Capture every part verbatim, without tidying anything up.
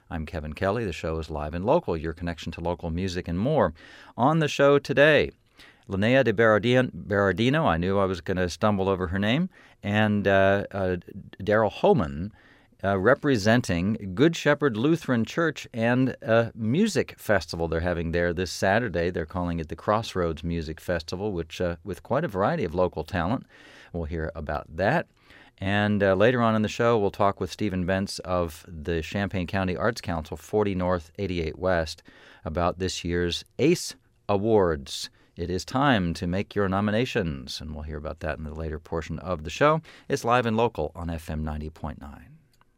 I'm Kevin Kelly. The show is Live and Local, your connection to local music and more. On the show today, Linnea de Berardino, I knew I was going to stumble over her name, and uh, uh, Daryl Homan, uh, representing Good Shepherd Lutheran Church and a music festival they're having there this Saturday. They're calling it the Crossroads Music Festival, which uh, with quite a variety of local talent. We'll hear about that. And uh, later on in the show, we'll talk with Stephen Bentz of the Champaign County Arts Council, forty North, eighty-eight West, about this year's ACE Awards. It is time to make your nominations, and we'll hear about that in the later portion of the show. It's Live and Local on F M ninety point nine.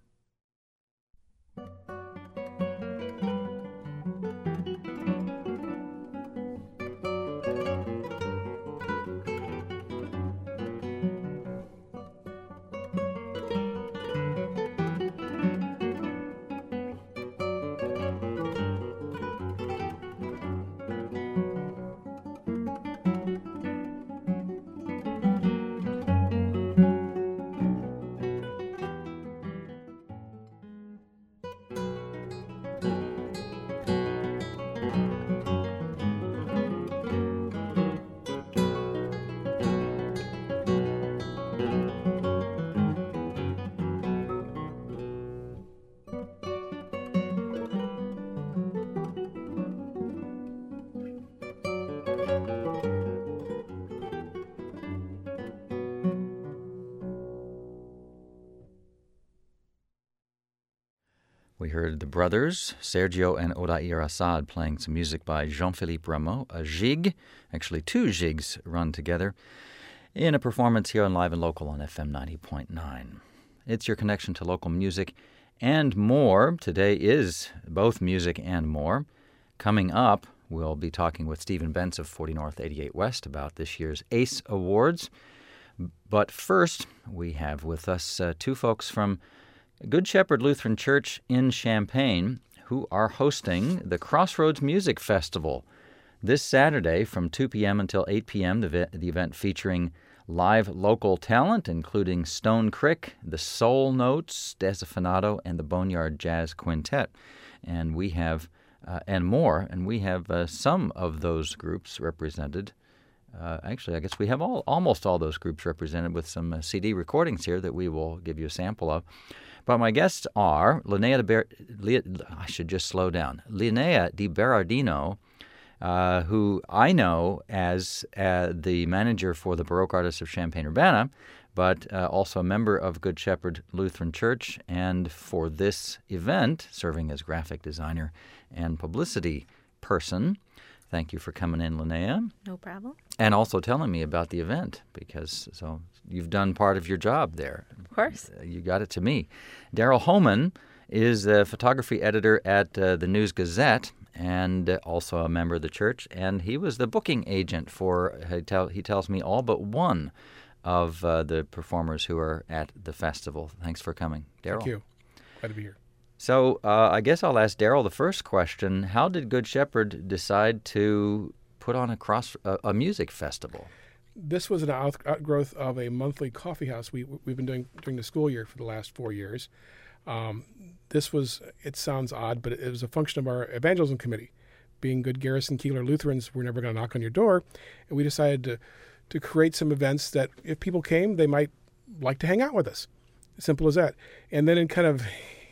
We heard the brothers, Sergio and Odair Assad, playing some music by Jean-Philippe Rameau, a jig, actually two jigs run together, in a performance here on Live and Local on F M ninety point nine. It's your connection to local music and more. Today is both music and more. Coming up, we'll be talking with Stephen Bentz of forty North, eighty-eight West about this year's ACE Awards. But first, we have with us uh, two folks from Good Shepherd Lutheran Church in Champaign, who are hosting the Crossroads Music Festival this Saturday from two p.m. until eight p.m., the, the event featuring live local talent, including Stone Crick, the Soul Notes, Desafinato, and the Boneyard Jazz Quintet. And we have, uh, and more, and we have uh, some of those groups represented. Uh, actually, I guess we have all almost all those groups represented with some uh, C D recordings here that we will give you a sample of. But my guests are Linnea de Ber- Le- I should just slow down. Linnea de Berardino, uh, who I know as uh, the manager for the Baroque Artists of Champaign-Urbana, but uh, also a member of Good Shepherd Lutheran Church, and for this event, serving as graphic designer and publicity person. Thank you for coming in, Linnea. No problem. And also telling me about the event, because so you've done part of your job there. Of course. You got it to me. Daryl Homan is the photography editor at uh, the News Gazette and uh, also a member of the church. And he was the booking agent for, he, tell, he tells me, all but one of uh, the performers who are at the festival. Thanks for coming, Daryl. Thank you. Glad to be here. So uh, I guess I'll ask Daryl the first question. How did Good Shepherd decide to put on a cross a, a music festival? This was an out, outgrowth of a monthly coffee house we, we've been doing during the school year for the last four years. Um, this was, it sounds odd, but it was a function of our evangelism committee. Being good Garrison Keeler Lutherans, we're never going to knock on your door. And we decided to, to create some events that if people came, they might like to hang out with us. Simple as that. And then in kind of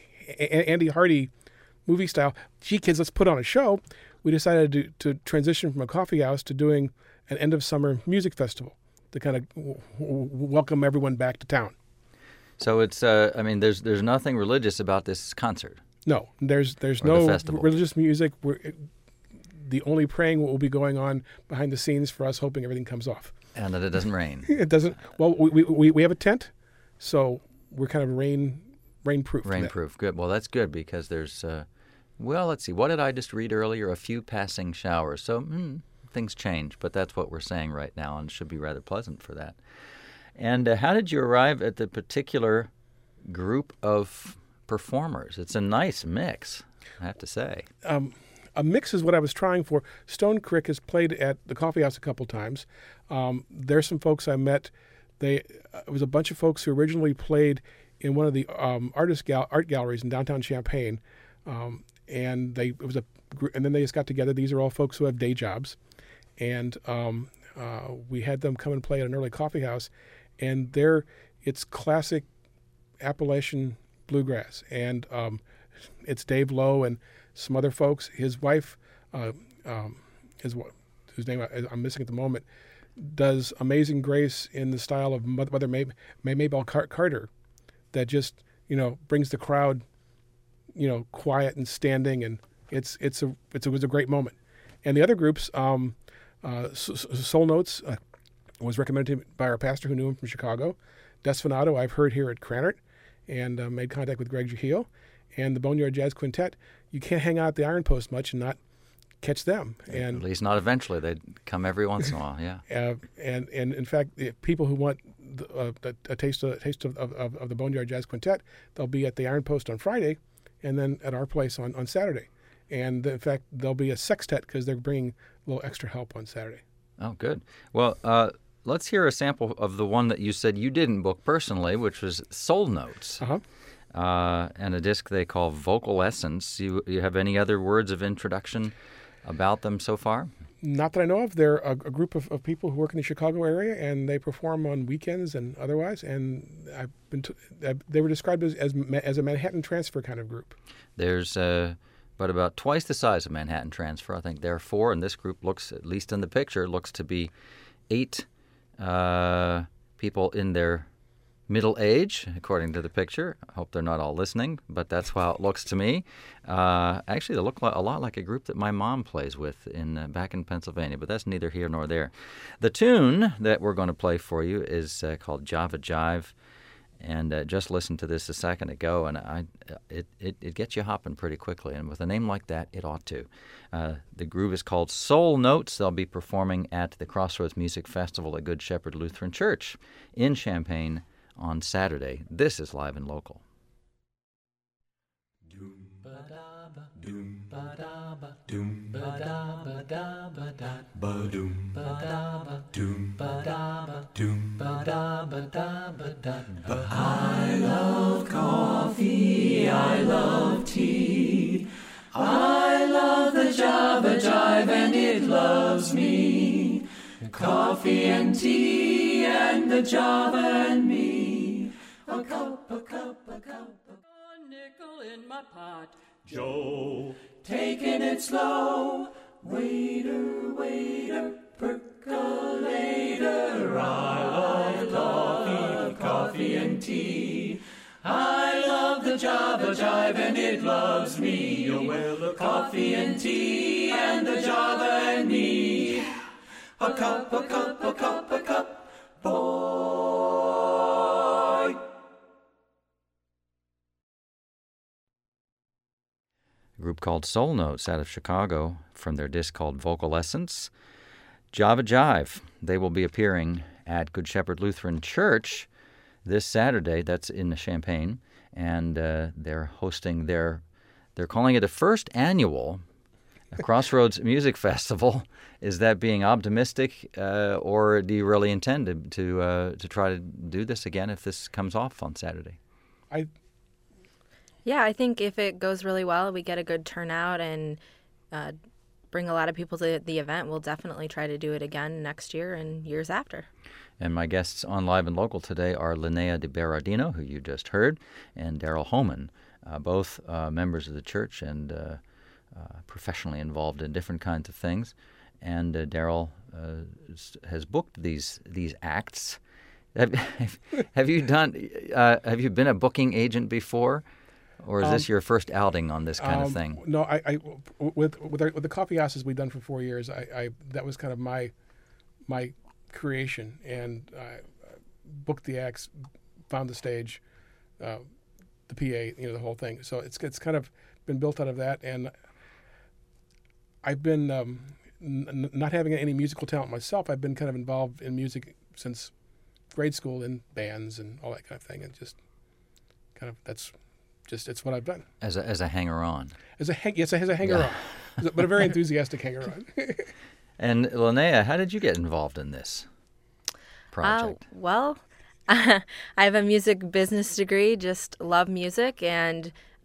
Andy Hardy movie style, gee, kids, let's put on a show. We decided to, to transition from a coffee house to doing an end of summer music festival to kind of w- w- welcome everyone back to town. So it's, uh, I mean, there's there's nothing religious about this concert. No, there's there's Or no the festival. religious music. We're, it, the only praying will be going on behind the scenes for us, hoping everything comes off. And that it doesn't rain. It doesn't. Well, we we we have a tent, so we're kind of rain rainproof. Rainproof. Good. Well, that's good because there's, uh, well, let's see. What did I just read earlier? A few passing showers. So hmm, things change, but that's what we're saying right now, and it should be rather pleasant for that. And uh, how did you arrive at the particular group of performers? It's a nice mix, I have to say. Um, a mix is what I was trying for. Stone Crick has played at the coffee house a couple times. Um, there's some folks I met. They uh, it was a bunch of folks who originally played in one of the um, artist gal- art galleries in downtown Champaign. um, and they it was a gr- and then they just got together. These are all folks who have day jobs, and um, uh, we had them come and play at an early coffee house, and they're it's classic Appalachian bluegrass, and um, it's Dave Lowe and some other folks. His wife, uh, um, his wi- whose name I, I'm missing at the moment, does Amazing Grace in the style of Mother, Mother May, May Maybelle Car- Carter, that just you know brings the crowd, you know, quiet and standing, and it's it's a it's a, it was a great moment. And the other groups, um, uh, Soul Notes uh, was recommended by our pastor who knew him from Chicago. Desfinato I've heard here at Cranert, and uh, made contact with Greg Trujillo, and the Boneyard Jazz Quintet. You can't hang out at the Iron Post much and not catch them. And at least not eventually. They'd come every once in a while, yeah. Uh, and, and in fact, if people who want the, uh, a, a taste, of, a taste of, of, of the Boneyard Jazz Quintet, they'll be at the Iron Post on Friday and then at our place on, on Saturday. And in fact, there'll be a sextet because they're bringing a little extra help on Saturday. Oh, good. Well, uh, let's hear a sample of the one that you said you didn't book personally, which was Soul Notes. Uh-huh. Uh, and a disc they call Vocal Essence. You, you have any other words of introduction about them so far? Not that I know of. They're a, a group of, of people who work in the Chicago area, and they perform on weekends and otherwise. And I've been t- they were described as, as as a Manhattan Transfer kind of group. There's uh, but about twice the size of Manhattan Transfer. I think there are four, and this group looks, at least in the picture, looks to be eight uh, people in their middle age, according to the picture. I hope they're not all listening, but that's how it looks to me. Uh, actually, they look a lot like a group that my mom plays with in uh, back in Pennsylvania, but that's neither here nor there. The tune that we're going to play for you is uh, called Java Jive, and uh, just listened to this a second ago, and I, it, it, it gets you hopping pretty quickly, and with a name like that, it ought to. Uh, the groove is called Soul Notes. They'll be performing at the Crossroads Music Festival at Good Shepherd Lutheran Church in Champaign on Saturday. This is Live and Local. I love coffee, I love tea, I love the Java Jive and it loves me. Coffee and tea and the Java and me. A cup, a cup, a cup, a nickel in my pot. Joe, taking it slow. Waiter, waiter, percolator. I love coffee, coffee and tea. I love the Java Jive and it loves me. Oh, well, the coffee and tea and the Java and me. A cup, a cup, a cup, a cup, boy. A group called Soul Notes out of Chicago from their disc called Vocal Essence. Java Jive. They will be appearing at Good Shepherd Lutheran Church this Saturday. That's in Champaign, and uh, they're hosting their, they're calling it a first annual Crossroads Music Festival. Is that being optimistic, uh, or do you really intend to to, uh, to try to do this again if this comes off on Saturday? I Yeah, I think if it goes really well, we get a good turnout and uh, bring a lot of people to the event, we'll definitely try to do it again next year and years after. And my guests on Live and Local today are Linnea De Berardino, who you just heard, and Daryl Homan, uh, both uh, members of the church and uh, uh, professionally involved in different kinds of things. And uh, Daryl uh, has booked these these acts. Have, have you done? Uh, have you been a booking agent before? Or is Um, this your first outing on this kind um, of thing? No, I, I with with, our, with the coffee houses we've done for four years, I, I that was kind of my my creation, and I booked the acts, found the stage, uh, the P A, you know, the whole thing. So it's it's kind of been built out of that, and I've been um, n- not having any musical talent myself. I've been kind of involved in music since grade school in bands and all that kind of thing, and just kind of that's. Just it's what I've done As a as a hanger-on. as a hang, yes, as a hanger on, but a very enthusiastic hanger on. And Linnea, how did you get involved in this project? Uh, well, I have a music business degree, just love music, and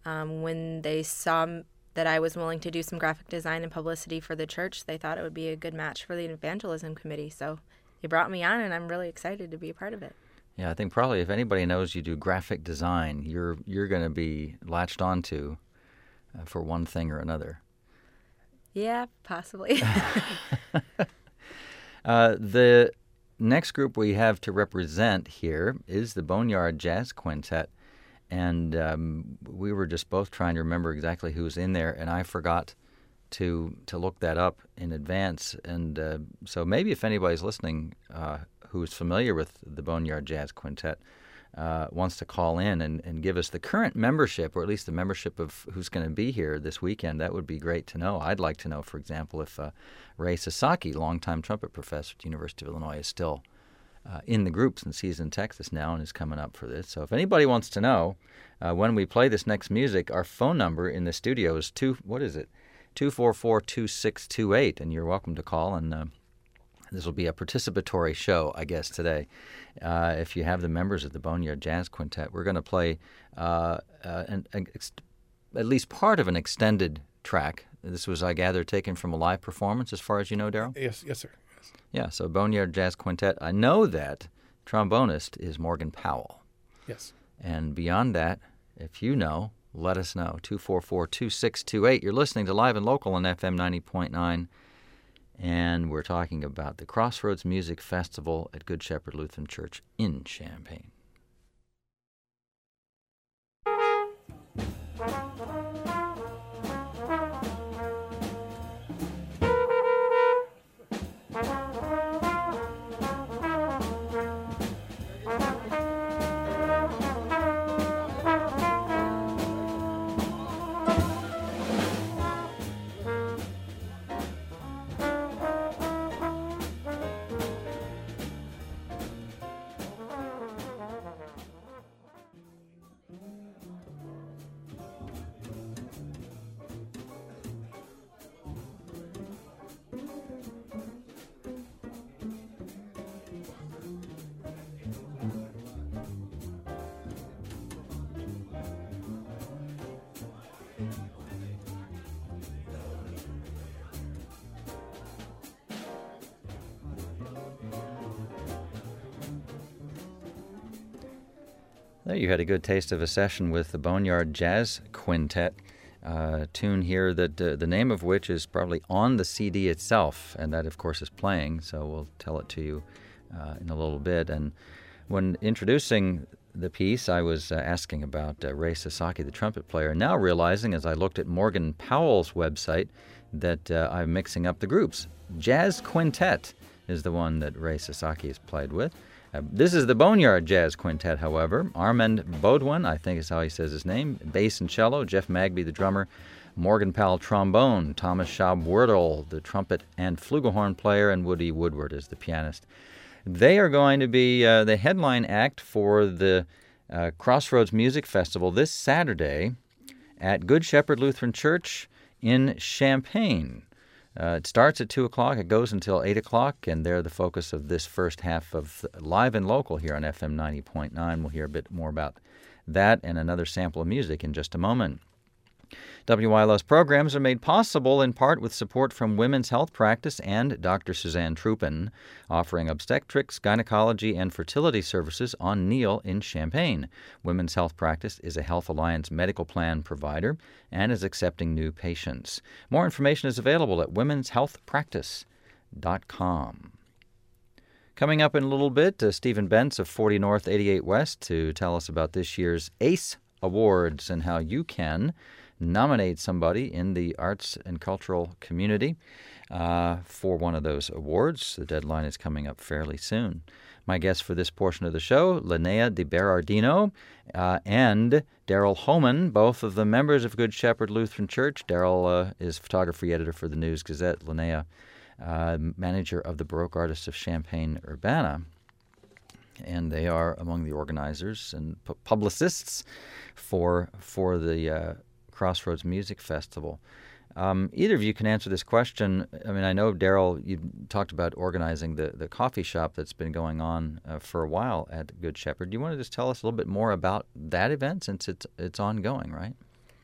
Um, when they saw m- that I was willing to do some graphic design and publicity for the church, they thought it would be a good match for the evangelism committee. So they brought me on, and I'm really excited to be a part of it. Yeah, I think probably if anybody knows you do graphic design, you're you're going to be latched onto uh, for one thing or another. Yeah, possibly. uh, the next group we have to represent here is the Boneyard Jazz Quintet, and um, we were just both trying to remember exactly who's in there, and I forgot to to look that up in advance. And uh, so maybe if anybody's listening uh, who's familiar with the Boneyard Jazz Quintet uh, wants to call in and, and give us the current membership, or at least the membership of who's going to be here this weekend, that would be great to know. I'd like to know, for example, if uh, Ray Sasaki, longtime trumpet professor at the University of Illinois, is still uh, in the group since he's in Texas now and is coming up for this. So if anybody wants to know, uh, when we play this next music, our phone number in the studio is two, what is it? two four four, two six two eight, and you're welcome to call, and uh, this will be a participatory show, I guess, today. Uh, if you have the members of the Boneyard Jazz Quintet, we're going to play uh, uh, an, an ex- at least part of an extended track. This was, I gather, taken from a live performance, as far as you know, Daryl? Yes, yes, sir. Yes. Yeah, so Boneyard Jazz Quintet. I know that trombonist is Morgan Powell. Yes. And beyond that, if you know, let us know. two four four, two six two eight. You're listening to Live and Local on F M ninety point nine. And we're talking about the Crossroads Music Festival at Good Shepherd Lutheran Church in Champaign. There you had a good taste of a session with the Boneyard Jazz Quintet, uh, tune here that uh, the name of which is probably on the C D itself, and that, of course, is playing, so we'll tell it to you uh, in a little bit. And when introducing the piece, I was uh, asking about uh, Ray Sasaki, the trumpet player, now realizing, as I looked at Morgan Powell's website, that uh, I'm mixing up the groups. Jazz Quintet is the one that Ray Sasaki has played with. Uh, this is the Boneyard Jazz Quintet, however. Armand Baudouin, I think is how he says his name, bass and cello, Jeff Magby, the drummer, Morgan Powell, trombone, Thomas Schaub-Werdel, the trumpet and flugelhorn player, and Woody Woodward is the pianist. They are going to be uh, the headline act for the uh, Crossroads Music Festival this Saturday at Good Shepherd Lutheran Church in Champaign. Uh, it starts at two o'clock. It goes until eight o'clock, and they're the focus of this first half of Live and Local here on F M ninety point nine. We'll hear a bit more about that and another sample of music in just a moment. W I L S programs are made possible in part with support from Women's Health Practice and Doctor Suzanne Truppen, offering obstetrics, gynecology, and fertility services on Neal in Champaign. Women's Health Practice is a Health Alliance medical plan provider and is accepting new patients. More information is available at womens health practice dot com. Coming up in a little bit, uh, Stephen Bentz of forty North, eighty-eight West to tell us about this year's ACE Awards and how you can nominate somebody in the arts and cultural community uh, for one of those awards. The deadline is coming up fairly soon. My guests for this portion of the show, Linnea De Berardino uh, and Daryl Homan, both of the members of Good Shepherd Lutheran Church. Daryl uh, is photography editor for the News Gazette. Linnea, uh, manager of the Baroque Artists of Champaign-Urbana. And they are among the organizers and pu- publicists for for the uh, Crossroads Music Festival. Um, either of you can answer this question. I mean, I know, Daryl, you talked about organizing the, the coffee shop that's been going on uh, for a while at Good Shepherd. Do you want to just tell us a little bit more about that event since it's it's ongoing, right?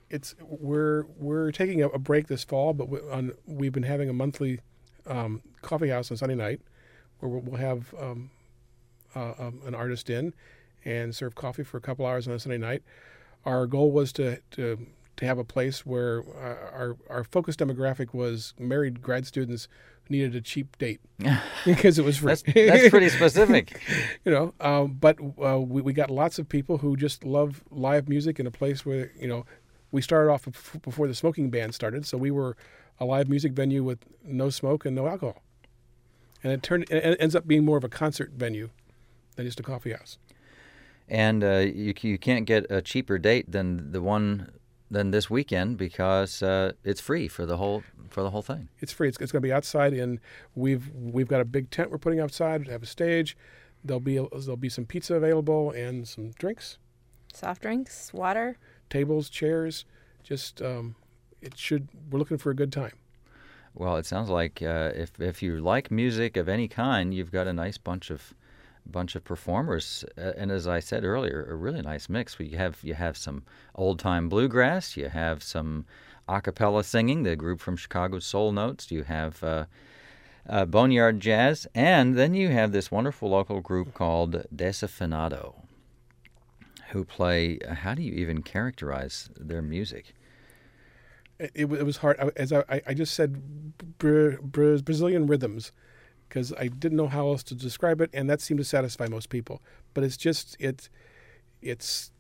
it's we're we're taking a, a break this fall, but we, on, we've been having a monthly um, coffee house on Sunday night where we'll, we'll have um, uh, um, an artist in and serve coffee for a couple hours on a Sunday night. Our goal was to to, to have a place where uh, our our focus demographic was married grad students who needed a cheap date because it was free. That's, that's pretty specific. You know, um, but uh, we, we got lots of people who just love live music in a place where, you know, we started off before the smoking ban started, so we were a live music venue with no smoke and no alcohol. And it turned it ends up being more of a concert venue than just a coffee house. And uh, you you can't get a cheaper date than the one than this weekend because uh, it's free for the whole for the whole thing. It's free. It's, it's going to be outside, and we've we've got a big tent we're putting outside. We have a stage. There'll be there'll be some pizza available and some drinks, Soft drinks, water. tables, chairs. Just um, it should. We're looking for a good time. Well, it sounds like uh, if if you like music of any kind, you've got a nice bunch of bunch of performers, uh, and as I said earlier, a really nice mix. You have you have some old time bluegrass, you have some a cappella singing, the group from Chicago, Soul Notes. You have uh, uh, Boneyard Jazz, and then you have this wonderful local group called Desafinado, who play. Uh, how do you even characterize their music? It, it, it was hard. I- As I, I just said, Bra- Bra- Brazilian rhythms, because I didn't know how else to describe it, and that seemed to satisfy most people. But it's just it, it's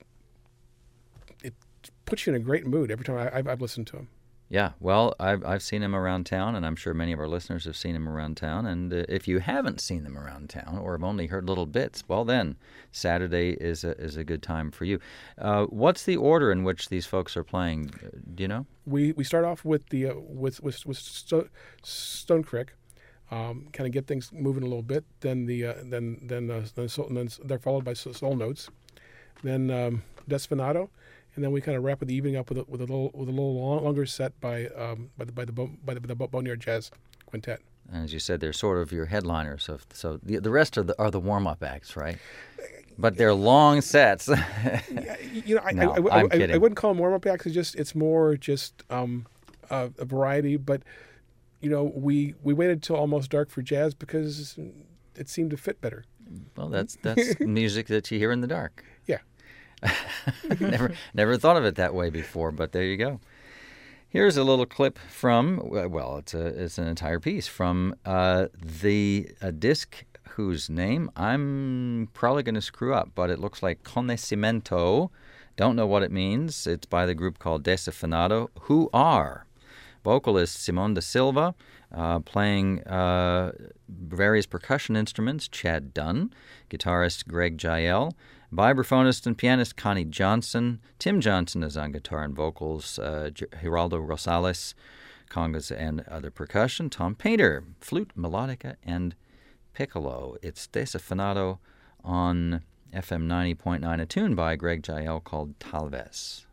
it puts you in a great mood every time I, I've, I've listened to them. Yeah, well, I've I've seen him around town, and I'm sure many of our listeners have seen him around town. And uh, if you haven't seen them around town, or have only heard little bits, well, then Saturday is a is a good time for you. Uh, what's the order in which these folks are playing? Uh, Do you know? We we start off with the uh, with with, with Sto- Stone Creek, um, kind of get things moving a little bit. Then the uh, then then uh, then, Soul, then they're followed by Soul Notes, then um, Desfinado, and then we kind of wrap the evening up with a, with a little with a little long, longer set by um, by the by the Bo- by the, the Boneyard Jazz Quintet. And as you said, they're sort of your headliners. So, so the the rest are the are the warm up acts, right? But they're long sets. Yeah, you know, I, No, I, I, I'm I, kidding. I wouldn't call them warm up acts. It's just it's more just um, uh, a variety. But you know, we we waited till almost dark for jazz because it seemed to fit better. Well, that's that's music that you hear in the dark. Yeah. never never thought of it that way before, but there you go. Here's a little clip from, well, it's a it's an entire piece from uh, the a disc whose name I'm probably going to screw up, but it looks like Conhecimento. Don't know what it means. It's by the group called Desafinado, who are vocalist Simone da Silva, uh, playing uh, various percussion instruments, Chad Dunn, guitarist Greg Jael, vibraphonist and pianist Connie Johnson. Tim Johnson is on guitar and vocals, uh, Geraldo Rosales, congas and other percussion, Tom Painter, flute, melodica, and piccolo. It's Desafinado on F M ninety point nine, a tune by Greg Jael called Talvez.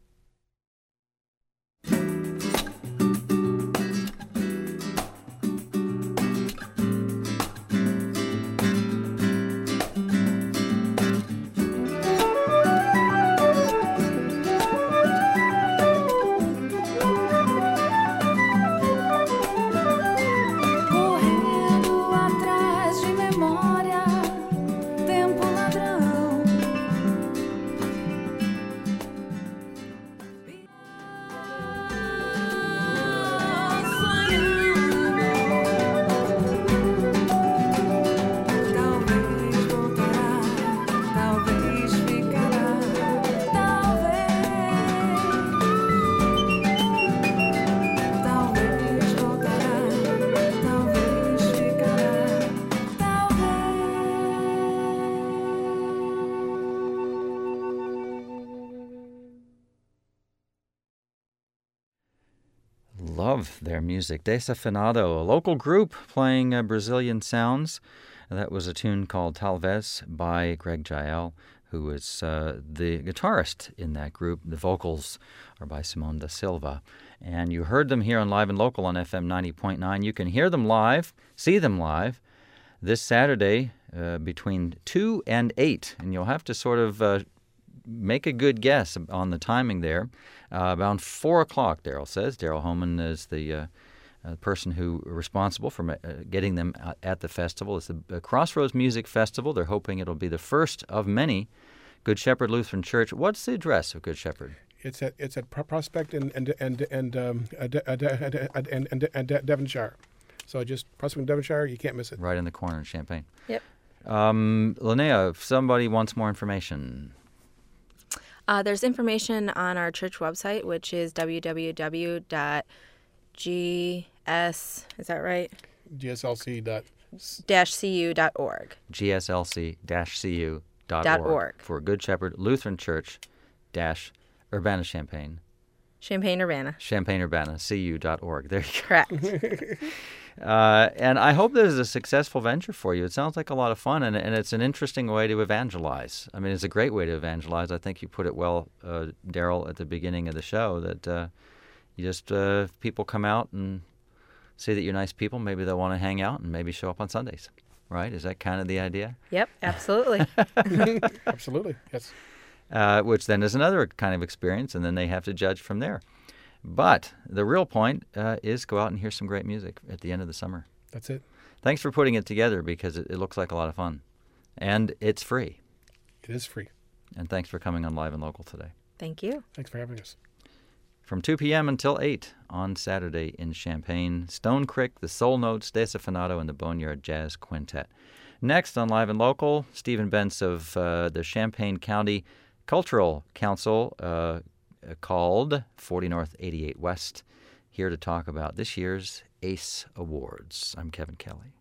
Correndo atrás de memória, tempo ladrão. Talvez voltará, talvez ficará, talvez. Talvez voltará, talvez ficará, Love their music. Desafinado, a local group playing uh, Brazilian sounds. That was a tune called Talvez by Greg Jael, who is uh, the guitarist in that group. The vocals are by Simone da Silva. And you heard them here on Live and Local on F M ninety point nine. You can hear them live, see them live, this Saturday uh, between two and eight. And you'll have to sort of uh, make a good guess on the timing there. Uh, around four o'clock, Daryl says. Daryl Homan is the uh, uh, person who responsible for uh, getting them at the festival. It's the Crossroads Music Festival. They're hoping it'll be the first of many. Good Shepherd Lutheran Church. What's the address of Good Shepherd? It's at it's at Prospect and and and and um, and, and, and, and Devonshire. So just Prospect and Devonshire, you can't miss it. Right in the corner in Champaign. Yep. Um, Linnea, if somebody wants more information. Uh, there's information on our church website, which is w w w dot g s, is that right? G S L C dot dash c u dot org. G S L C dash C U dot Dot org org. for Good Shepherd Lutheran Church dash Urbana Champaign. Champaign Urbana. Champaign Urbana, C U dot org. There you go. Correct. Uh, and I hope this is a successful venture for you. It sounds like a lot of fun, and, and it's an interesting way to evangelize. I mean, it's a great way to evangelize. I think you put it well, uh, Daryl, at the beginning of the show, that uh, you just, uh, people come out and see that you're nice people. Maybe they'll want to hang out and maybe show up on Sundays, right? Is that kind of the idea? Yep, absolutely. Absolutely, yes. Uh, which then is another kind of experience, and then they have to judge from there. But the real point uh, is go out and hear some great music at the end of the summer. That's it. Thanks for putting it together, because it, it looks like a lot of fun. And it's free. It is free. And thanks for coming on Live and Local today. Thank you. Thanks for having us. From two p.m. until eight on Saturday in Champaign, Stone Crick, the Soul Notes, Desafinato, and the Boneyard Jazz Quintet. Next on Live and Local, Stephen Bentz of uh, the Champaign County Cultural Council, uh, called forty North eighty-eight West, here to talk about this year's ACE Awards. I'm Kevin Kelly.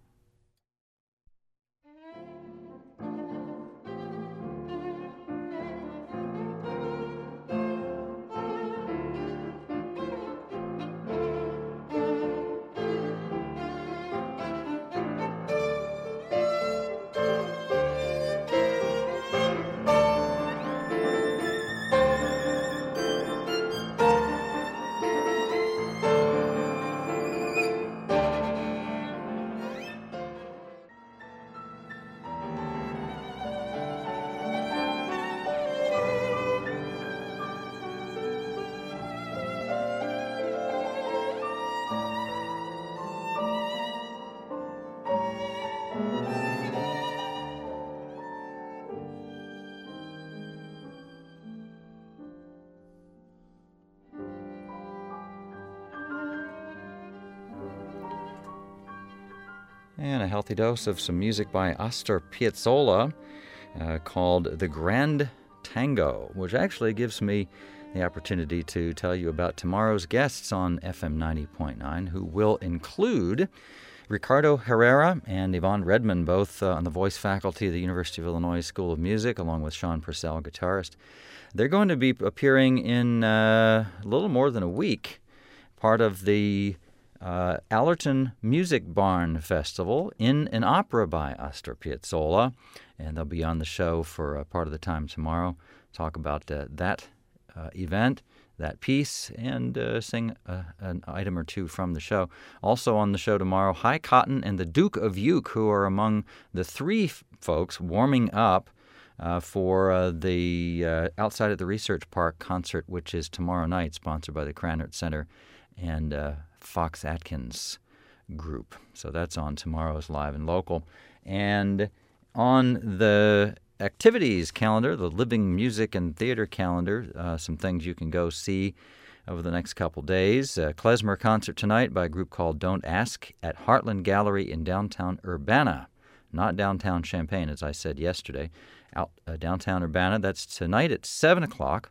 And a healthy dose of some music by Astor Piazzolla uh, called The Grand Tango, which actually gives me the opportunity to tell you about tomorrow's guests on F M ninety point nine, who will include Ricardo Herrera and Yvonne Redmond, both uh, on the voice faculty of the University of Illinois School of Music, along with Sean Purcell, guitarist. They're going to be appearing in uh, a little more than a week, part of the Uh, Allerton Music Barn Festival in an opera by Astor Piazzolla, and they'll be on the show for uh, part of the time tomorrow, talk about uh, that uh, event, that piece, and uh, sing uh, an item or two from the show. Also on the show tomorrow, High Cotton and the Duke of Uke, who are among the three f- folks warming up uh, for uh, the uh, Outside at the Research Park concert, which is tomorrow night, sponsored by the Krannert Center and uh, Fox Atkins Group. So that's on tomorrow's Live and Local. And on the activities calendar, the Living Music and Theater calendar, uh, some things you can go see over the next couple days. A klezmer concert tonight by a group called Don't Ask at Heartland Gallery in downtown Urbana. Not downtown Champaign, as I said yesterday. Out uh, downtown Urbana. That's tonight at seven o'clock.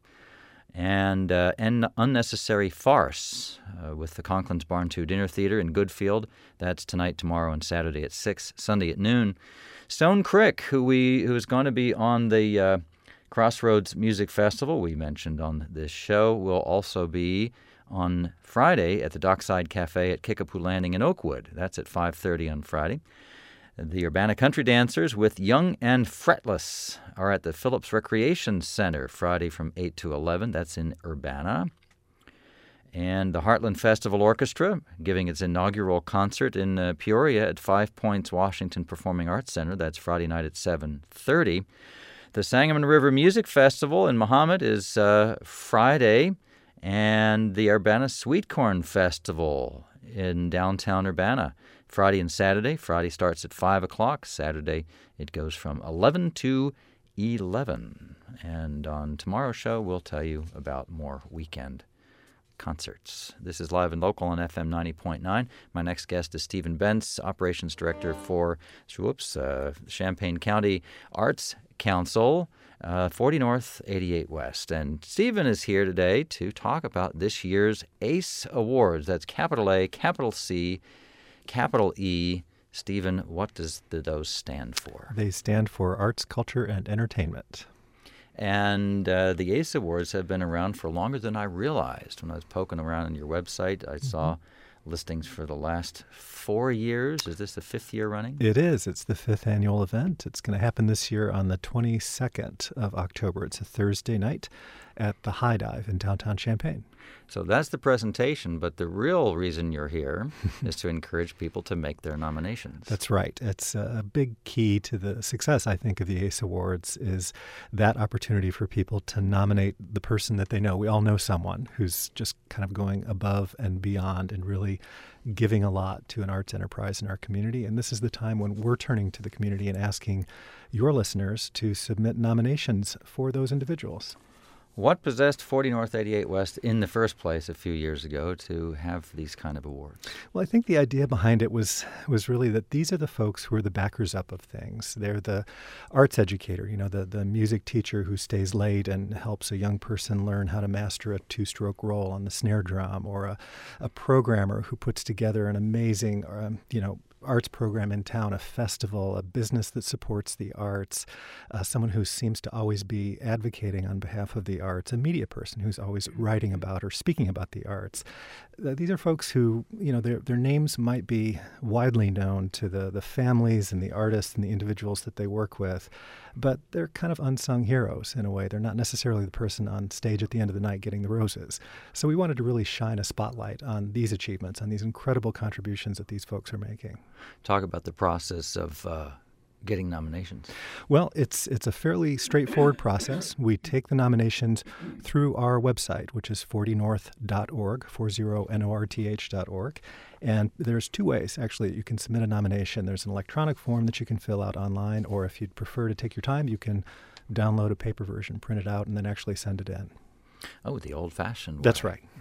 And uh, an Unnecessary Farce uh, with the Conklin's Barn two Dinner Theater in Goodfield. That's tonight, tomorrow, and Saturday at six, Sunday at noon. Stone Crick, who we who is going to be on the uh, Crossroads Music Festival we mentioned on this show, will also be on Friday at the Dockside Cafe at Kickapoo Landing in Oakwood. That's at five thirty on Friday. The Urbana Country Dancers with Young and Fretless are at the Phillips Recreation Center Friday from eight to eleven. That's in Urbana. And the Heartland Festival Orchestra giving its inaugural concert in uh, Peoria at Five Points Washington Performing Arts Center. That's Friday night at seven thirty. The Sangamon River Music Festival in Mahomet is uh, Friday, and the Urbana Sweet Corn Festival in downtown Urbana, Friday and Saturday. Friday starts at five o'clock. Saturday, it goes from eleven to eleven. And on tomorrow's show, we'll tell you about more weekend concerts. This is Live and Local on F M ninety point nine. My next guest is Stephen Bentz, Operations Director for whoops, uh, Champaign County Arts Council, uh, forty North, eighty-eight West. And Stephen is here today to talk about this year's ACE Awards. That's capital A, capital C, capital E. Stephen, what does the, those stand for? They stand for Arts, Culture, and Entertainment. And uh, the ACE Awards have been around for longer than I realized. When I was poking around on your website, I mm-hmm. saw listings for the last four years. Is this the fifth year running? It is. It's the fifth annual event. It's going to happen this year on the twenty-second of October. It's a Thursday night at the High Dive in downtown Champaign. So that's the presentation, but the real reason you're here is to encourage people to make their nominations. That's right. It's a big key to the success, I think, of the ACE Awards is that opportunity for people to nominate the person that they know. We all know someone who's just kind of going above and beyond and really giving a lot to an arts enterprise in our community. And this is the time when we're turning to the community and asking your listeners to submit nominations for those individuals. What possessed forty North, eighty-eight West in the first place a few years ago to have these kind of awards? Well, I think the idea behind it was was really that these are the folks who are the backers up of things. They're the arts educator, you know, the, the music teacher who stays late and helps a young person learn how to master a two-stroke roll on the snare drum, or a, a programmer who puts together an amazing, um, you know, arts program in town, a festival, a business that supports the arts, uh, someone who seems to always be advocating on behalf of the arts, a media person who's always writing about or speaking about the arts. Uh, these are folks who, you know, their their names might be widely known to the, the families and the artists and the individuals that they work with, but they're kind of unsung heroes in a way. They're not necessarily the person on stage at the end of the night getting the roses. So we wanted to really shine a spotlight on these achievements, on these incredible contributions that these folks are making. Talk about the process of uh, getting nominations. Well, it's it's a fairly straightforward process. We take the nominations through our website, which is forty north dot org, forty north dot org. And there's two ways, actually, you can submit a nomination. There's an electronic form that you can fill out online, or if you'd prefer to take your time, you can download a paper version, print it out, and then actually send it in. Oh, the old-fashioned way. That's right.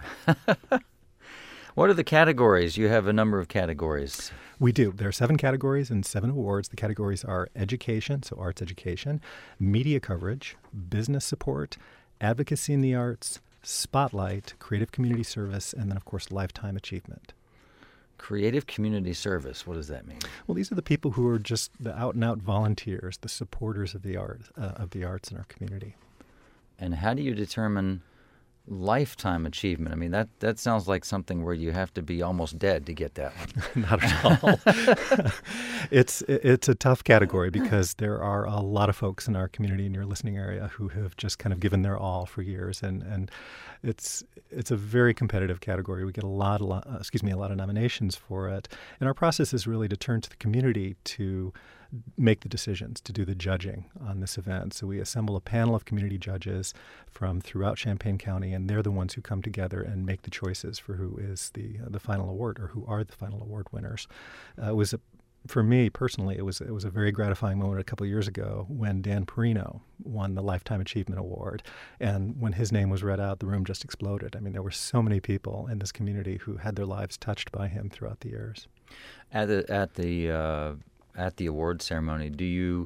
What are the categories? You have a number of categories. We do. There are seven categories and seven awards. The categories are education, so arts education, media coverage, business support, advocacy in the arts, spotlight, creative community service, and then, of course, lifetime achievement. Creative community service, what does that mean? Well, these are the people who are just the out-and-out volunteers, the supporters of the art, uh, of the arts in our community. And how do you determine lifetime achievement? I mean, that, that sounds like something where you have to be almost dead to get that one. Not at all. it's it's a tough category because there are a lot of folks in our community in your listening area who have just kind of given their all for years, and, and it's it's a very competitive category. We get a lot, a lot uh, excuse me, a lot of nominations for it, and our process is really to turn to the community to make the decisions, to do the judging on this event. So we assemble a panel of community judges from throughout Champaign County, and they're the ones who come together and make the choices for who is the uh, the final award, or who are the final award winners. Uh, it was a, for me personally, it was it was a very gratifying moment a couple of years ago when Dan Perino won the Lifetime Achievement Award, and when his name was read out, the room just exploded. I mean, there were so many people in this community who had their lives touched by him throughout the years. At the at the uh At the award ceremony, do you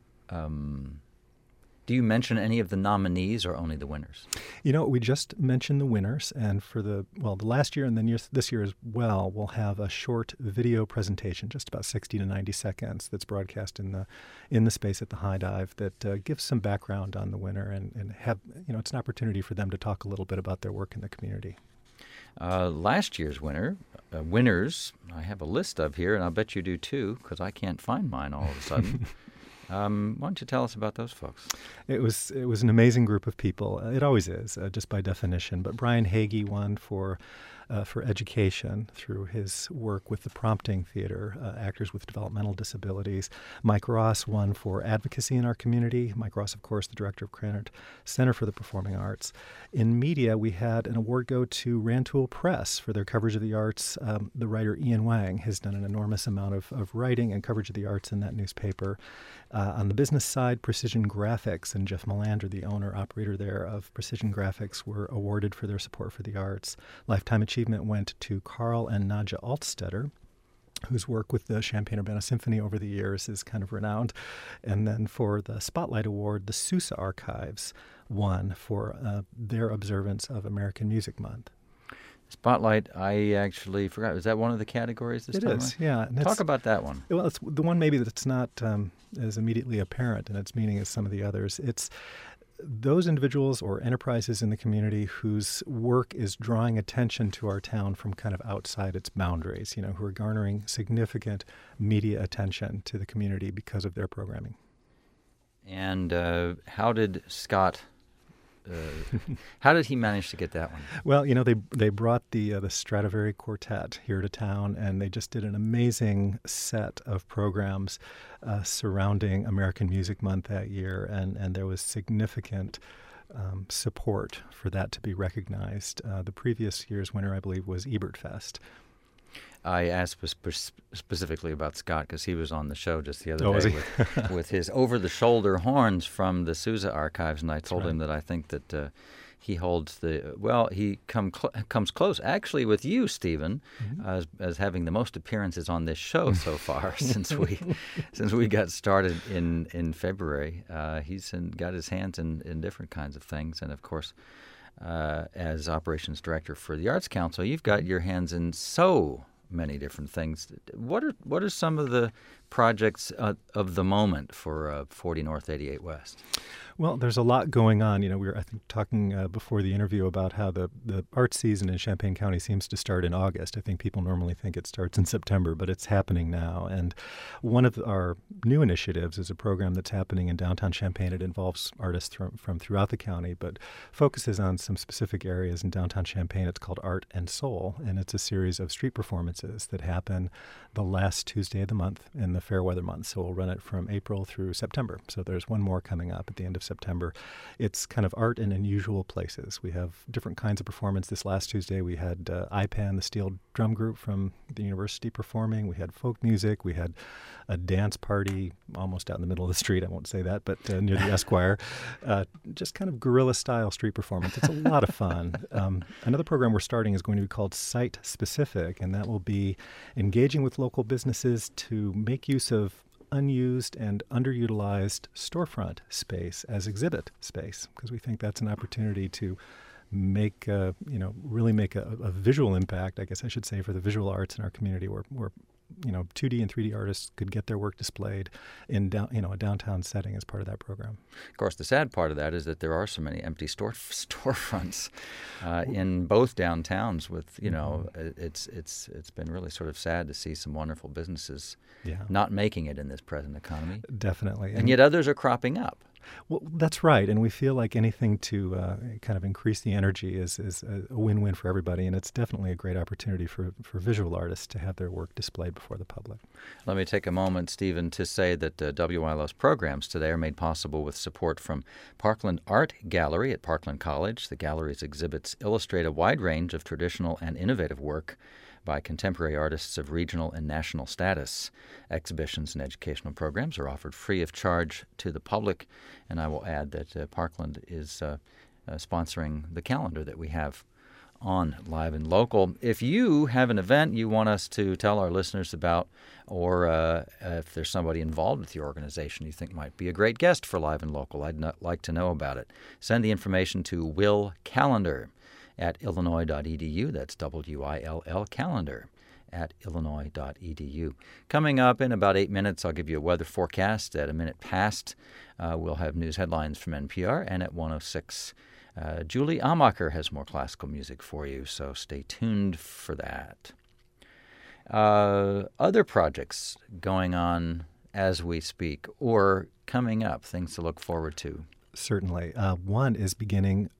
um, do you mention any of the nominees or only the winners? You know, we just mentioned the winners, and for the well, the last year and then years, this year as well, we'll have a short video presentation, just about sixty to ninety seconds, that's broadcast in the in the space at the High Dive that uh, gives some background on the winner and and have you know it's an opportunity for them to talk a little bit about their work in the community. Uh, last year's winner, uh, winners, I have a list of here, and I'll bet you do too, because I can't find mine all of a sudden. um, why don't you tell us about those folks? It was it was an amazing group of people. It always is, uh, just by definition. But Brian Hagee won for uh, for education through his work with the Prompting Theater, uh, Actors with Developmental Disabilities. Mike Ross won for advocacy in our community. Mike Ross, of course, the director of Krannert Center for the Performing Arts. In media, we had an award go to Rantoul Press for their coverage of the arts. Um, the writer Ian Wang has done an enormous amount of, of writing and coverage of the arts in that newspaper. Uh, on the business side, Precision Graphics and Jeff Melander, the owner, operator there of Precision Graphics, were awarded for their support for the arts. Lifetime Achievement went to Carl and Nadja Altstetter, whose work with the Champaign-Urbana Symphony over the years is kind of renowned. And then for the Spotlight Award, the Sousa Archives won for uh, their observance of American Music Month. Spotlight, I actually forgot. Is that one of the categories this it time? It is, yeah. And Talk about that one. Well, it's the one maybe that's not um, as immediately apparent in its meaning as some of the others. It's those individuals or enterprises in the community whose work is drawing attention to our town from kind of outside its boundaries, you know, who are garnering significant media attention to the community because of their programming. And uh, how did Scott... Uh, how did he manage to get that one? Well, you know, they they brought the uh, the Stradivari Quartet here to town, and they just did an amazing set of programs uh, surrounding American Music Month that year, and, and there was significant um, support for that to be recognized. Uh, the previous year's winner, I believe, was Ebert Fest. I asked spe- specifically about Scott because he was on the show just the other oh, day with, with his over-the-shoulder horns from the Sousa Archives, and I told right. him that I think that uh, he holds the well, he come cl- comes close actually with you, Stephen, mm-hmm. as as having the most appearances on this show so far since we since we got started in in February. Uh, he's in, got his hands in, in different kinds of things, and of course, uh, as operations director for the Arts Council, you've got your hands in so many different things. What are what are some of the projects uh, of the moment for uh, forty North, eighty-eight West? Well, there's a lot going on. You know, we were, I think, talking uh, before the interview about how the, the art season in Champaign County seems to start in August. I think people normally think it starts in September, but it's happening now. And one of our new initiatives is a program that's happening in downtown Champaign. It involves artists from, from throughout the county, but focuses on some specific areas in downtown Champaign. It's called Art and Soul, and it's a series of street performances that happen the last Tuesday of the month in the fair weather month. So we'll run it from April through September. So there's one more coming up at the end of September. It's kind of art in unusual places. We have different kinds of performance. This last Tuesday we had uh, I PAN, the steel drum group from the university, performing. We had folk music. We had a dance party almost out in the middle of the street. I won't say that, but uh, near the Esquire. Uh, just kind of guerrilla-style street performance. It's a lot of fun. Um, another program we're starting is going to be called Site Specific, and that will be engaging with local businesses to make use of unused and underutilized storefront space as exhibit space, because we think that's an opportunity to make, uh, you know, really make a, a visual impact, I guess I should say, for the visual arts in our community, where, where you know, two D and three D artists could get their work displayed in down, you know, a downtown setting as part of that program. Of course, the sad part of that is that there are so many empty store storefronts uh, in both downtowns. With you know, mm-hmm. it's it's it's been really sort of sad to see some wonderful businesses yeah. not making it in this present economy. Definitely, and, and yet others are cropping up. Well, that's right, and we feel like anything to uh, kind of increase the energy is, is a win-win for everybody, and it's definitely a great opportunity for, for visual artists to have their work displayed before the public. Let me take a moment, Stephen, to say that uh, W I L O's programs today are made possible with support from Parkland Art Gallery at Parkland College. The gallery's exhibits illustrate a wide range of traditional and innovative work by contemporary artists of regional and national status. Exhibitions and educational programs are offered free of charge to the public, and I will add that uh, Parkland is uh, uh, sponsoring the calendar that we have on Live and Local. If you have an event you want us to tell our listeners about, or uh, if there's somebody involved with your organization you think might be a great guest for Live and Local, I'd not like to know about it. Send the information to Will Callender at illinois dot e d u. That's W I L L calendar at illinois dot e d u. Coming up in about eight minutes, I'll give you a weather forecast. At a minute past, uh, we'll have news headlines from N P R, and at one oh six, uh, Julie Amacher has more classical music for you, so stay tuned for that. Uh, other projects going on as we speak, or coming up, things to look forward to. Certainly. Uh, one is beginning, well,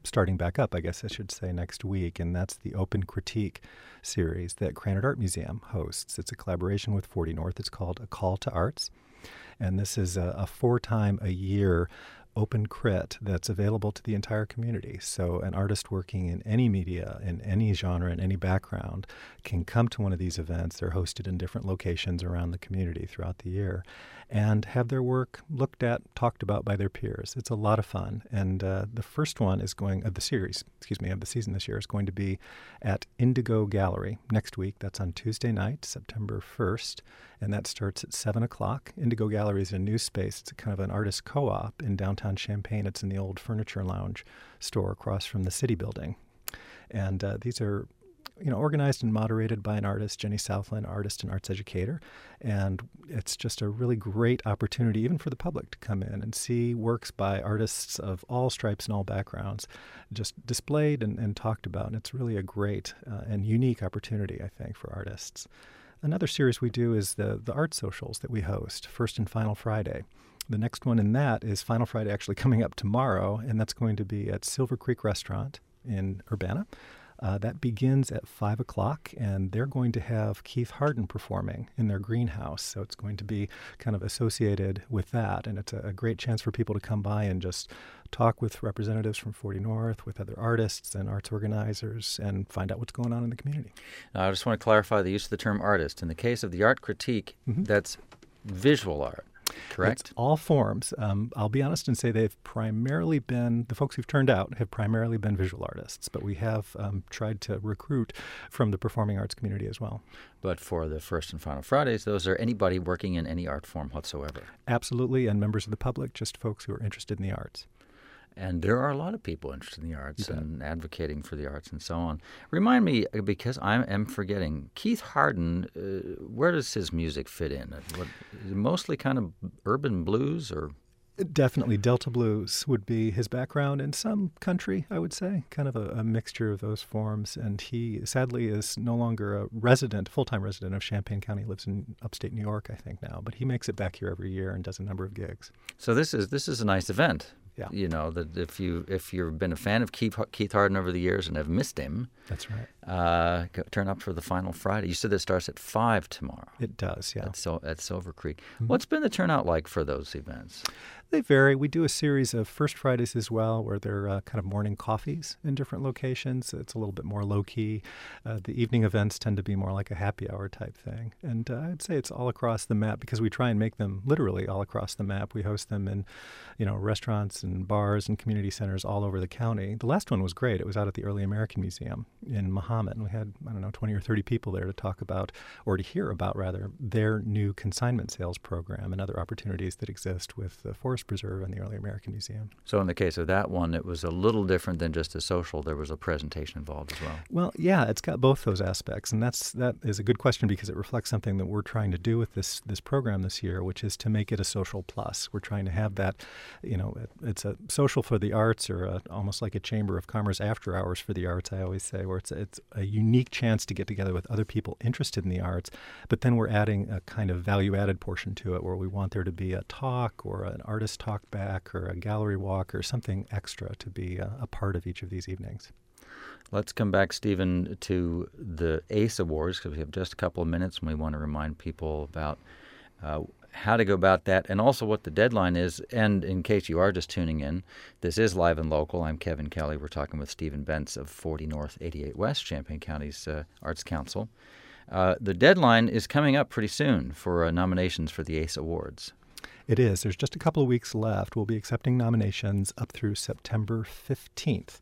starting back up, I guess I should say, next week, and that's the Open Critique series that Krannert Art Museum hosts. It's a collaboration with forty North. It's called A Call to Arts, and this is a, a four-time-a-year open crit that's available to the entire community. So an artist working in any media, in any genre, in any background, can come to one of these events. They're hosted in different locations around the community throughout the year and have their work looked at, talked about by their peers. It's a lot of fun. And uh, the first one is going, of the series, excuse me, of the season this year, is going to be at Indigo Gallery next week. That's on Tuesday night, September first, and that starts at seven o'clock. Indigo Gallery is a new space. It's kind of an artist co-op in downtown Champaign. It's in the old Furniture Lounge store across from the City Building. And uh, these are you know, organized and moderated by an artist, Jenny Southland, artist and arts educator. And it's just a really great opportunity, even for the public, to come in and see works by artists of all stripes and all backgrounds just displayed and, and talked about. And it's really a great uh, and unique opportunity, I think, for artists. Another series we do is the, the art socials that we host, First and Final Friday. The next one in that is Final Friday, actually coming up tomorrow, and that's going to be at Silver Creek Restaurant in Urbana. Uh, that begins at five o'clock, and they're going to have Keith Harden performing in their greenhouse. So it's going to be kind of associated with that, and it's a, a great chance for people to come by and just talk with representatives from forty North, with other artists and arts organizers, and find out what's going on in the community. Now, I just want to clarify the use of the term artist. In the case of the art critique, mm-hmm. that's visual art. Correct? It's all forms. Um, I'll be honest and say they've primarily been, the folks who've turned out have primarily been visual artists, but we have um, tried to recruit from the performing arts community as well. But for the First and Final Fridays, those are anybody working in any art form whatsoever. Absolutely, and members of the public, just folks who are interested in the arts. And there are a lot of people interested in the arts and advocating for the arts and so on. Remind me, because I am forgetting, Keith Harden, uh, where does his music fit in? What, is it mostly kind of urban blues or? Definitely. Delta blues would be his background, and some country, I would say, kind of a, a mixture of those forms. And he sadly is no longer a resident, full-time resident of Champaign County. He lives in upstate New York, I think, now. But he makes it back here every year and does a number of gigs. So this is this is a nice event. Yeah. You know, that if, you, if you've been a fan of Keith, Keith Harden over the years and have missed him, that's right. Uh, go, turn up for the Final Friday. You said it starts at five tomorrow. It does, yeah. At, so, at Silver Creek. Mm-hmm. What's been the turnout like for those events? They vary. We do a series of First Fridays as well, where they're uh, kind of morning coffees in different locations. It's a little bit more low-key. Uh, the evening events tend to be more like a happy hour type thing. And uh, I'd say it's all across the map because we try and make them literally all across the map. We host them in, you know, restaurants and bars and community centers all over the county. The last one was great. It was out at the Early American Museum in Mahomet, and we had, I don't know, twenty or thirty people there to talk about, or to hear about, rather, their new consignment sales program and other opportunities that exist with the Forest Preserve and the Early American Museum. So in the case of that one, it was a little different than just a social. There was a presentation involved as well. Well, yeah, it's got both those aspects, and that's that is a good question because it reflects something that we're trying to do with this this program this year, which is to make it a social plus. We're trying to have that, you know, it, it's a social for the arts, or a, almost like a Chamber of Commerce after hours for the arts, I always say, where it's a, it's a unique chance to get together with other people interested in the arts, but then we're adding a kind of value-added portion to it where we want there to be a talk or an artist talk back or a gallery walk or something extra to be a, a part of each of these evenings. Let's come back, Stephen, to the ACE Awards because we have just a couple of minutes and we want to remind people about uh, how to go about that and also what the deadline is. And in case you are just tuning in, this is Live and Local. I'm Kevin Kelly. We're talking with Stephen Bentz of forty North, eighty-eight West, Champaign County's uh, Arts Council. Uh, the deadline is coming up pretty soon for uh, nominations for the ACE Awards. It is. There's just a couple of weeks left. We'll be accepting nominations up through September fifteenth.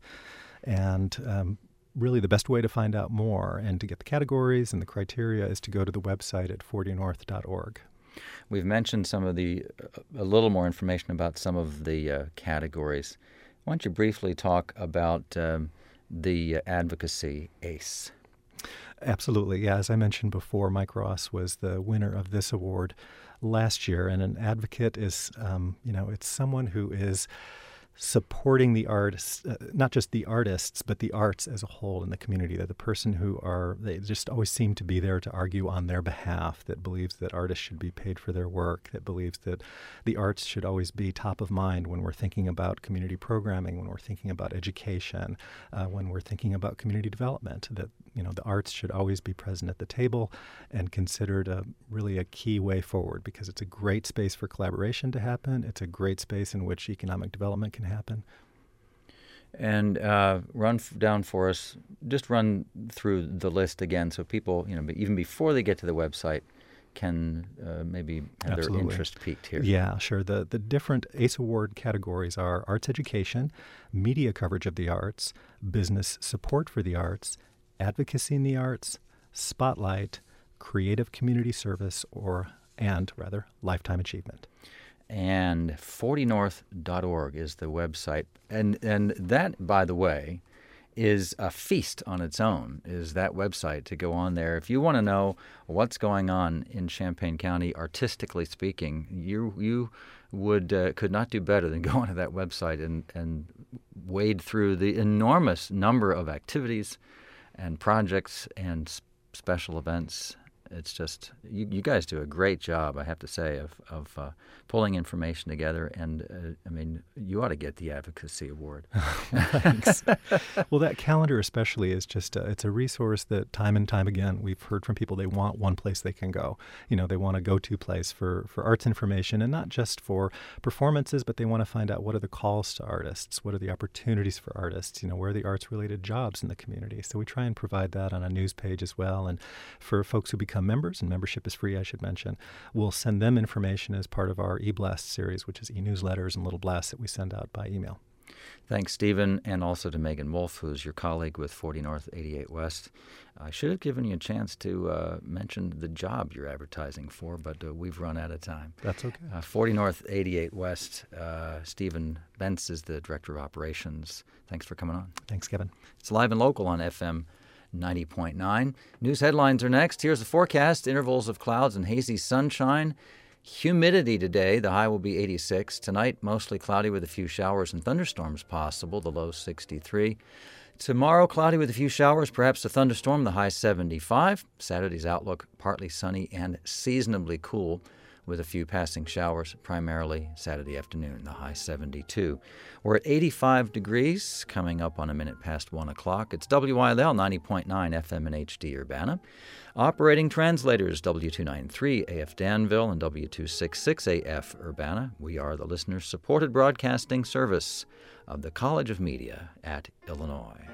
And um, really the best way to find out more and to get the categories and the criteria is to go to the website at forty north dot org. We've mentioned some of the, uh, a little more information about some of the uh, categories. Why don't you briefly talk about um, the uh, advocacy ACE? Absolutely. Yeah, as I mentioned before, Mike Ross was the winner of this award last year, and an advocate is, um, you know, it's someone who is supporting the artists, uh, not just the artists, but the arts as a whole in the community. They're the person who are, they just always seem to be there to argue on their behalf, that believes that artists should be paid for their work, that believes that the arts should always be top of mind when we're thinking about community programming, when we're thinking about education, uh, when we're thinking about community development, that, you know, the arts should always be present at the table and considered a, really a key way forward, because it's a great space for collaboration to happen. It's a great space in which economic development can happen. And uh, run f- down for us, just run through the list again so people, you know, even before they get to the website, can uh, maybe have Absolutely. their interest piqued here. Yeah, sure. The, the different ACE Award categories are arts education, media coverage of the arts, business support for the arts, advocacy in the arts, spotlight, creative community service, or, and rather, lifetime achievement. And forty north dot org is the website. And and that, by the way, is a feast on its own, is that website, to go on there. If you want to know what's going on in Champaign County, artistically speaking, you you would uh, could not do better than go onto that website and, and wade through the enormous number of activities and projects and s- special events. It's just, you, you guys do a great job, I have to say, of, of uh, pulling information together. And, uh, I mean, you ought to get the Advocacy Award. Thanks. Well, that calendar especially is just, a, it's a resource that time and time again, we've heard from people, they want one place they can go. You know, they want a go-to place for, for arts information, and not just for performances, but they want to find out what are the calls to artists, what are the opportunities for artists, you know, where are the arts-related jobs in the community. So we try and provide that on a news page as well. And for folks who become members, and membership is free, I should mention, we'll send them information as part of our e-blast series, which is e-newsletters and little blasts that we send out by email. Thanks, Stephen, and also to Megan Wolf, who's your colleague with forty north, eighty-eight west. I should have given you a chance to uh, mention the job you're advertising for, but uh, we've run out of time. That's okay. Uh, forty north, eighty-eight west. Uh, Stephen Bentz is the Director of Operations. Thanks for coming on. Thanks, Kevin. It's live and local on F M ninety point nine. News headlines are next. Here's the forecast. Intervals of clouds and hazy sunshine. Humidity today. The high will be eighty-six. Tonight, mostly cloudy with a few showers and thunderstorms possible. The low sixty-three. Tomorrow, cloudy with a few showers, perhaps a thunderstorm. The high seventy-five. Saturday's outlook, partly sunny and seasonably cool, with a few passing showers, primarily Saturday afternoon, the high seventy-two. We're at eighty-five degrees, coming up on a minute past one o'clock. It's W I L L ninety point nine F M and H D Urbana. Operating translators, W two ninety-three A F Danville and W two sixty-six A F Urbana. We are the listener-supported broadcasting service of the College of Media at Illinois.